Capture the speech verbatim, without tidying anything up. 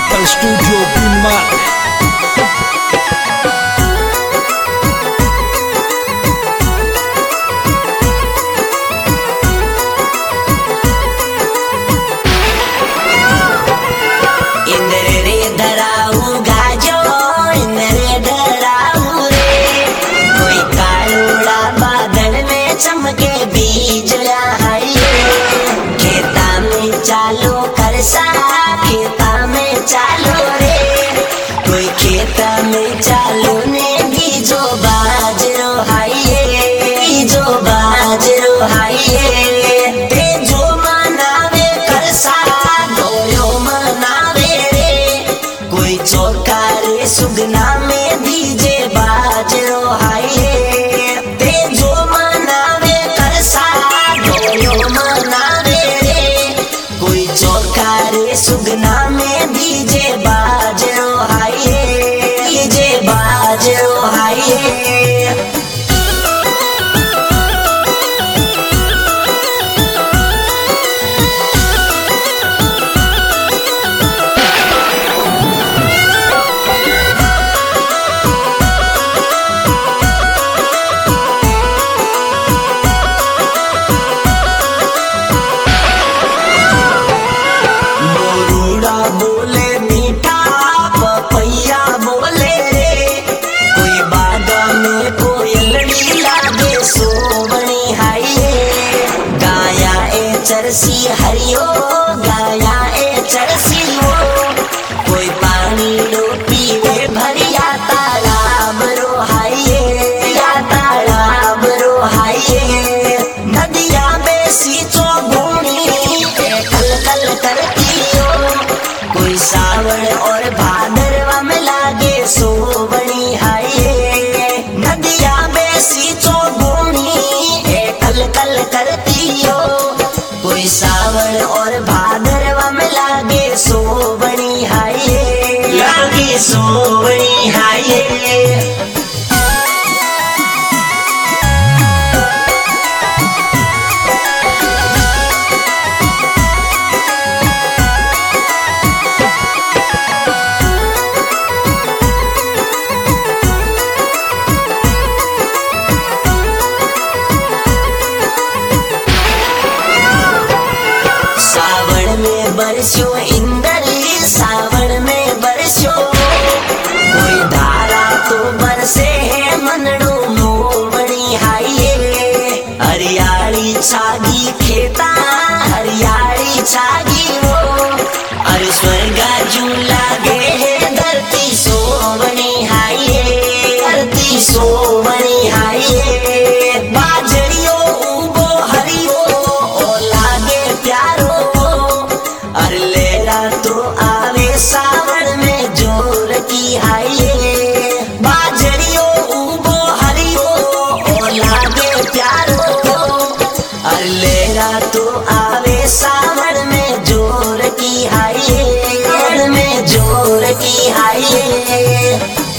Digital Studio Binmark. चमके बीज खेता में चालो करसा खेता में चालो रे कोई खेता में चालो ने बीजो बाजरो हाइये बीजो बाजरो हाइये ते जो मनावे करसा गोयो मनावे रे कोई चौका रे सुगना में बीजे बाजरो हाइये सुगना में डीजे बाजरो हाइये डीजे बाजरो हाइये बोले मीठा पपैया बोले रे कोई बागा में कोयलड़ी लागे सोवनी हाइये गाया ए चरसी हरियो गाया ए चरसी हो कोई पानी लो पीवे भरिया तालाब रो हाइये या तालाब रो हाइये नदिया बेसी चौगुनी कल कल करती कोई सावन और भादरवा में लागे सोवनी हाइये नदिया बेसी चौगुनी कल कल करती हो कोई सावन और भादरवा में लागे सोवनी हाइये लागे सोवनी हाइये बरसो इंद्री सावन में बरसो कोई धारा तो बरसे है मनड़ो मोवनी हाइये हरियाली छागी खेता हरियाली छागी हो अरे स्वर्गा जू लागे है धरती सोवनी हाइये धरती सोवनी हाइये बाजरियो उबो हरियो ओ लागे प्यारो और लेला तो आवे सावन में जोर की हाइये बाजरियो उबो हरियो ओ लागे प्यारो और लेला तो आवे सावन में जोर की हाइये में जोर की हाइये।